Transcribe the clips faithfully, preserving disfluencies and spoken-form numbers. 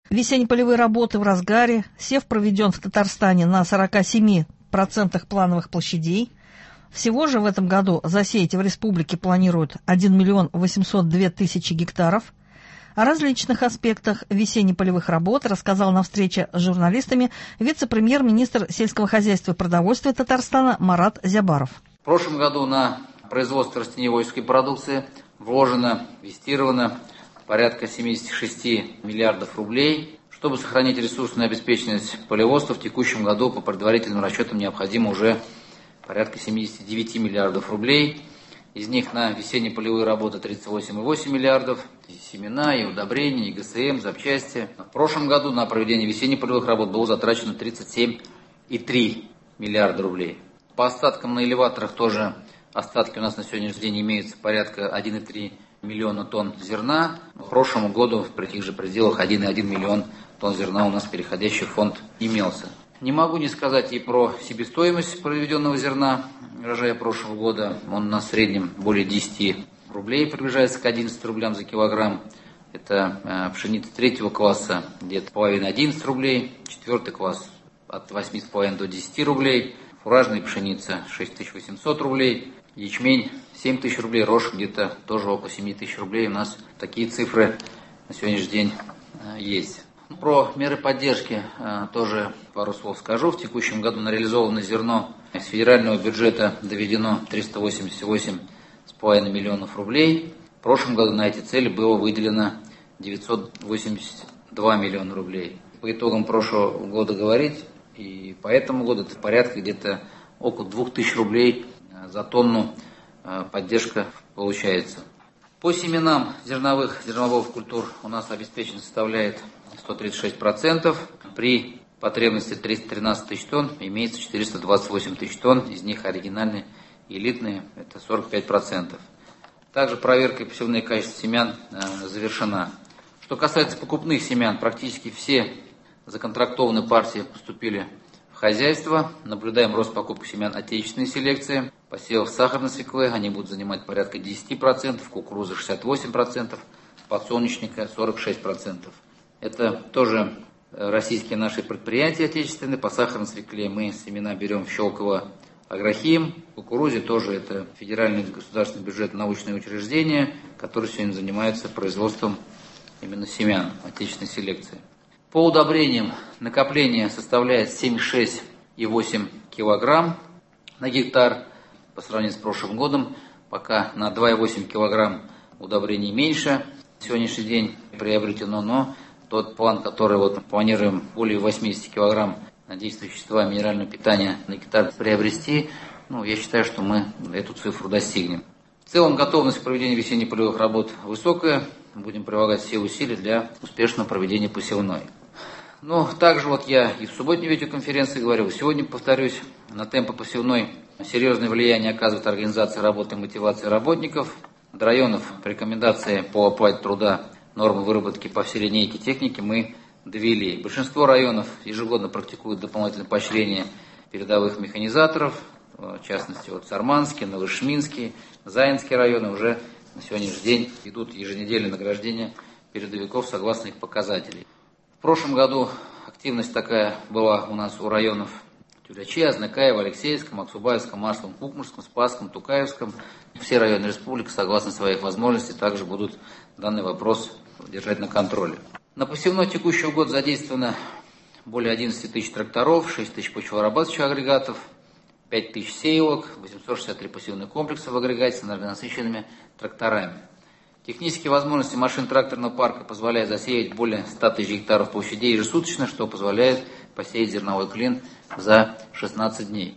Весенне-полевые работы в разгаре. Сев проведен в Татарстане на сорока семи процентах плановых площадей. Всего же в этом году засеять в республике планируют один миллион восемьсот две тысячи гектаров. О различных аспектах весенне-полевых работ рассказал на встрече с журналистами вице-премьер-министр сельского хозяйства и продовольствия Татарстана Марат Зябаров. В прошлом году на производство растениеводческой продукции вложено, инвестировано порядка семьдесят шесть миллиардов рублей. Чтобы сохранить ресурсную обеспеченность полеводства, в текущем году по предварительным расчетам необходимо уже порядка семьдесят девять миллиардов рублей. Из них на весенне-полевые работы тридцать восемь целых восемь десятых миллиардов, и семена, и удобрения, и ГСМ, запчасти. В прошлом году на проведение весенне-полевых работ было затрачено тридцать семь целых три десятых миллиарда рублей. По остаткам на элеваторах тоже остатки у нас на сегодняшний день имеются порядка один целых три миллиона тонн зерна. В прошлом году при этих же пределах один целых один миллион тонн зерна у нас переходящий в фонд имелся. Не могу не сказать и про себестоимость произведенного зерна урожая прошлого года. Он на среднем более десять рублей, приближается к одиннадцати рублям за килограмм. Это э, пшеница третьего класса где-то половина одиннадцать рублей, четвертый класс от восьми с половиной до десяти рублей, фуражная пшеница шесть тысяч восемьсот рублей, ячмень семь тысяч рублей, рожь где-то тоже около семи тысяч рублей. У нас такие цифры на сегодняшний день э, есть. Про меры поддержки э, тоже пару слов скажу. В текущем году на реализованное зерно из федерального бюджета доведено триста восемьдесят восемь целых пять десятых миллионов рублей. В прошлом году на эти цели было выделено девятьсот восемьдесят два миллиона рублей. По итогам прошлого года говорить, и по этому году это порядка где-то около двух тысяч рублей за тонну э, поддержка получается. По семенам зерновых, зерновых культур у нас обеспеченность составляет сто тридцать шесть процентов. При потребности триста тринадцать тысяч тонн имеется четыреста двадцать восемь тысяч тонн, из них оригинальные и элитные, это сорок пять процентов. Также проверка и посевные качества семян э, завершена. Что касается покупных семян, практически все законтрактованные партии поступили в хозяйство. Наблюдаем рост покупки семян отечественной селекции. Посевов сахарной свеклы, они будут занимать порядка десять процентов, кукурузы шестьдесят восемь процентов, подсолнечника сорок шесть процентов. Это тоже российские наши предприятия отечественные. По сахарной свекле мы семена берем в Щелково, Агрохим. В кукурузе тоже это федеральный государственный бюджет научные учреждения, которые сегодня занимаются производством именно семян отечественной селекции. По удобрениям накопление составляет семьдесят шесть целых восемь десятых килограмм на гектар. По сравнению с прошлым годом пока на два целых восемь десятых килограмм удобрений меньше на сегодняшний день приобретено, но тот план, который вот планируем более восьмидесяти килограмм действующего вещества минерального питания на гектар приобрести, ну, я считаю, что мы эту цифру достигнем. В целом готовность к проведению весенне-полевых работ высокая. Будем прилагать все усилия для успешного проведения посевной. Ну, также вот я и в субботней видеоконференции говорил, сегодня повторюсь, на темпы посевной серьезное влияние оказывает организация работы и мотивации работников. До районов рекомендации по оплате труда, нормы выработки по всей линейке техники мы довели. Большинство районов ежегодно практикуют дополнительное поощрение передовых механизаторов, в частности, вот Сарманский, Новошминский, Заинский районы уже на сегодняшний день идут еженедельные награждения передовиков согласно их показателей. В прошлом году активность такая была у нас у районов Тюлячи, Азнакаева, Алексеевском, Аксубаевском, Масловом, Кукмурском, Спасском, Тукаевском. Все районы республики, согласно своих возможностей, также будут данный вопрос держать на контроле. На посевной текущего года задействовано более одиннадцати тысяч тракторов, шесть тысяч почвообрабатывающих агрегатов, пять тысяч сеялок, восемьсот шестьдесят три посевных комплекса в агрегате с энергонасыщенными тракторами. Технические возможности машин тракторного парка позволяют засеять более ста тысяч гектаров площадей ежесуточно, что позволяет посеять зерновой клин за шестнадцать дней.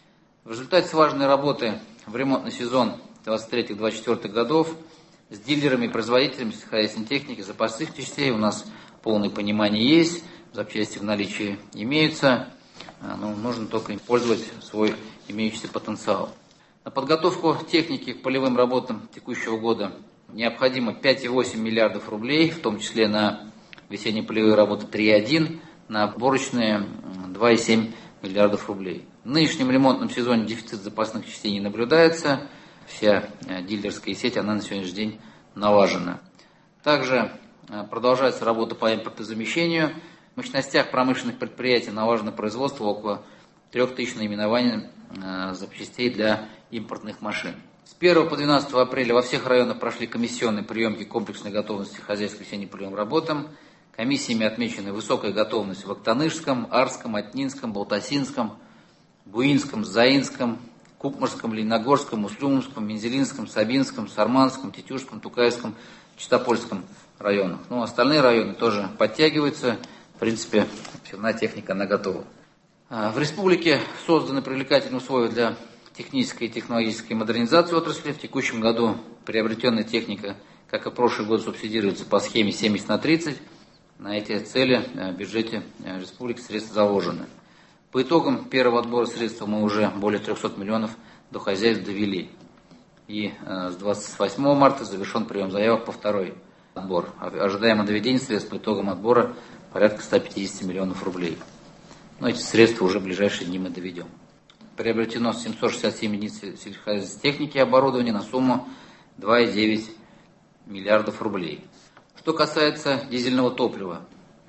В результате слаженной работы в ремонтный сезон двадцать третьего — двадцать четвёртого годов с дилерами и производителями сельскохозяйственной техники запасных частей у нас полное понимание есть, запчасти в наличии имеются, но нужно только использовать свой имеющийся потенциал. На подготовку техники к полевым работам текущего года необходимо пять целых восемь десятых миллиардов рублей, в том числе на весенние полевые работы три целых одна десятая, на отборочные два целых семь десятых миллиардов рублей. В нынешнем ремонтном сезоне дефицит запасных частей не наблюдается. Вся дилерская сеть, она на сегодняшний день налажена. Также Продолжается работа по импортозамещению. В мощностях промышленных предприятий налажено производство около трех тысяч наименований запчастей для импортных машин. С первого по двенадцатое апреля во всех районах прошли комиссионные приемки комплексной готовности хозяйств к весенне-полевым работам. Комиссиями отмечена высокая готовность в Актанышском, Арском, Отнинском, Балтасинском, Буинском, Заинском, Кукмарском, Лениногорском, Усть-Илимском, Мензелинском, Сабинском, Сарманском, Тетюшском, Тукаевском, Чистопольском районах. Ну, остальные районы тоже подтягиваются. В принципе, фирменная техника, она готова. В республике созданы привлекательные условия для технической и технологической модернизации отрасли. В текущем году приобретенная техника, как и в прошлый год, субсидируется по схеме семьдесят на тридцать. На эти цели в бюджете республики средства заложены. По итогам первого отбора средств мы уже более трехсот миллионов до хозяйств довели. И с двадцать восьмого марта завершен прием заявок по второй отбор. Ожидаемо доведение средств по итогам отбора порядка ста пятидесяти миллионов рублей. Но эти средства уже в ближайшие дни мы доведем. Приобретено семьсот шестьдесят семь единиц сельскохозяйственной техники и оборудования на сумму два и девять миллиардов рублей. Что касается дизельного топлива.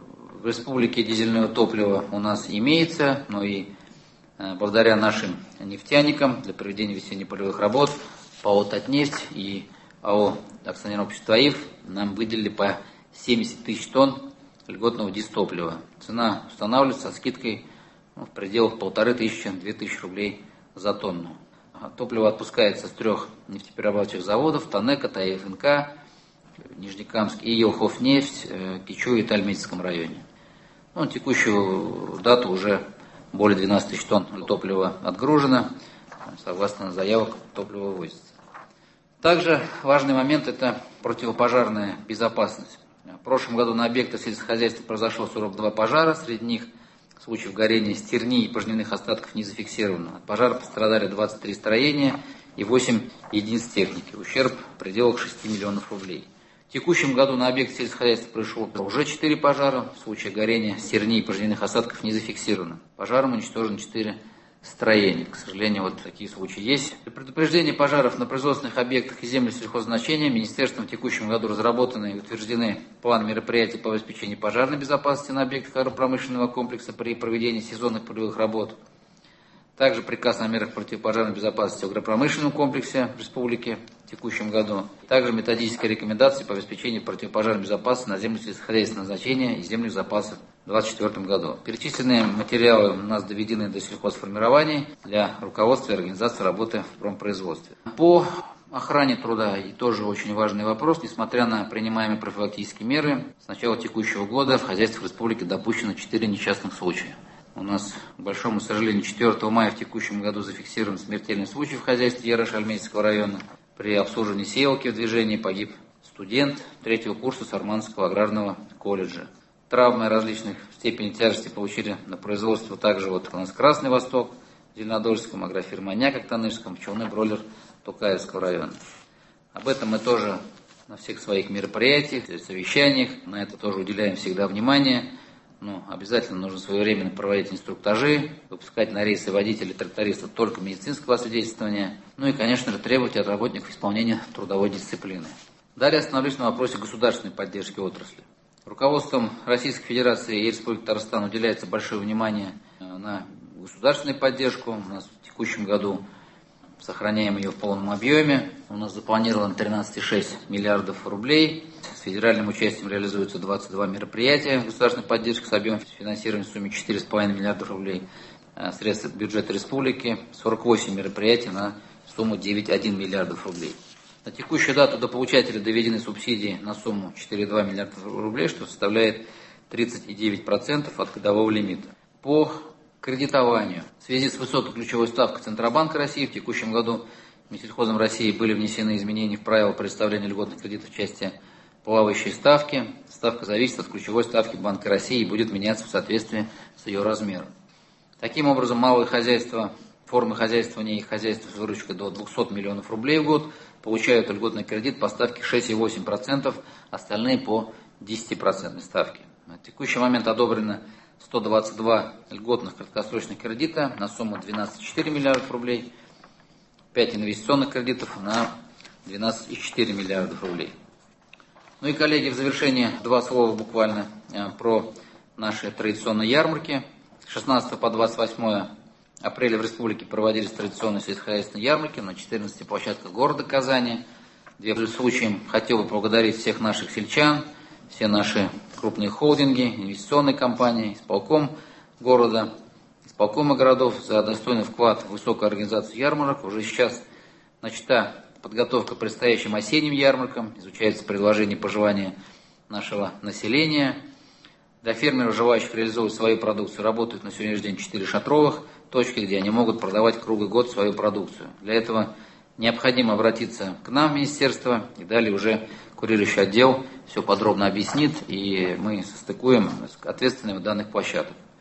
В республике дизельное топливо у нас имеется, но и благодаря нашим нефтяникам для проведения весенне-полевых работ ПАО «Татнефть» и АО «Акционерное общество АИФ» нам выделили по семьдесят тысяч тонн льготного дистоплива. Цена устанавливается со скидкой ну, в пределах полторы тысячи — две тысячи рублей за тонну. Топливо отпускается с трех нефтеперерабатывающих заводов: Танека, ТАИФНК, Нижнекамск и Елхофнефть, Кичу и Тальметьевском районе. Ну, на текущую дату уже более двенадцати тысяч тонн топлива отгружено. Согласно заявок, топливо вывозится. Также важный момент – это противопожарная безопасность. В прошлом году на объектах сельскохозяйства произошло сорок два пожара, среди них случаев горения стерни и пожнивных остатков не зафиксировано. От пожара пострадали двадцать три строения и восемь единиц техники. Ущерб в пределах шести миллионов рублей. В текущем году на объекте сельскохозяйства произошло уже четыре пожара. В случае горения стерни и пожнивных осадков не зафиксировано. Пожаром уничтожено четыре строения. К сожалению, вот такие случаи есть. Для предупреждения пожаров на производственных объектах и землях сельхоззначения Министерством в текущем году разработаны и утверждены планы мероприятий по обеспечению пожарной безопасности на объектах агропромышленного комплекса при проведении сезонных полевых работ. Также приказ о мерах противопожарной безопасности в агропромышленном комплексе в республике в текущем году. Также методические рекомендации по обеспечению противопожарной безопасности на землях сельскохозяйственного значения и земных запасов в две тысячи двадцать четвёртом году. Перечисленные материалы у нас доведены до сельхозформирования для руководства и организации работы в промпроизводстве. По охране труда и тоже очень важный вопрос. Несмотря на принимаемые профилактические меры, с начала текущего года в хозяйствах республики допущено четыре несчастных случая. У нас, к большому сожалению, четвёртого мая в текущем году зафиксирован смертельный случай в хозяйстве Ярош-Альметьевского района. При обслуживании сеялки в движении погиб студент третьего курса Сарманского аграрного колледжа. Травмы различных степеней тяжести получили на производство также вот у нас Красный Восток, в Зеленодольском, агрофирма «Аняк» Актанышском, пчелный бройлер Тукаевского района. Об этом мы тоже на всех своих мероприятиях, совещаниях, на это тоже уделяем всегда внимание. Ну, обязательно нужно своевременно проводить инструктажи, выпускать на рейсы водителей, трактористов только медицинского освидетельствования, ну и, конечно же, требовать от работников исполнения трудовой дисциплины. Далее остановлюсь на вопросе государственной поддержки отрасли. Руководством Российской Федерации и Республики Татарстан уделяется большое внимание на государственную поддержку. У нас в текущем году сохраняем ее в полном объеме. У нас запланировано тринадцать целых шесть десятых миллиардов рублей. С федеральным участием реализуются двадцать два мероприятия государственной поддержки с объемом финансирования в сумме четыре целых пять десятых миллиардов рублей. Средства бюджета республики сорок восемь мероприятий на сумму девять целых одна десятая миллиардов рублей. На текущую дату до получателя доведены субсидии на сумму четыре целых два миллиарда рублей, что составляет тридцать девять процентов от годового лимита. По кредитованию. В связи с высокой ключевой ставкой Центробанка России в текущем году Минсельхозом России были внесены изменения в правила предоставления льготных кредитов в части плавающей ставки. Ставка зависит от ключевой ставки Банка России и будет меняться в соответствии с ее размером. Таким образом, малые хозяйства, формы хозяйствования и хозяйства с выручкой до двухсот миллионов рублей в год получают льготный кредит по ставке шесть целых восемь десятых процента, остальные по десять процентов ставке. На текущий момент одобрено сто двадцать два льготных краткосрочных кредита на сумму двенадцать целых четыре десятых миллиардов рублей, пять инвестиционных кредитов на двенадцать целых четыре десятых миллиардов рублей. Ну и, коллеги, в завершение два слова буквально про наши традиционные ярмарки. С шестнадцатого по двадцать восьмое апреля в республике проводились традиционные сельскохозяйственные ярмарки на четырнадцати площадках города Казани. Где, в случае, хотел бы поблагодарить всех наших сельчан, все наши крупные холдинги, инвестиционные компании, исполком города, исполкомы городов за достойный вклад в высокую организацию ярмарок. Уже сейчас начата подготовка к предстоящим осенним ярмаркам, изучается предложение и пожелания нашего населения. Для фермеров, желающих реализовывать свою продукцию, работают на сегодняшний день четыре шатровых точки, где они могут продавать круглый год свою продукцию. Для этого необходимо обратиться к нам в министерство, и далее уже курирующий отдел все подробно объяснит, и мы состыкуем ответственными данных площадок.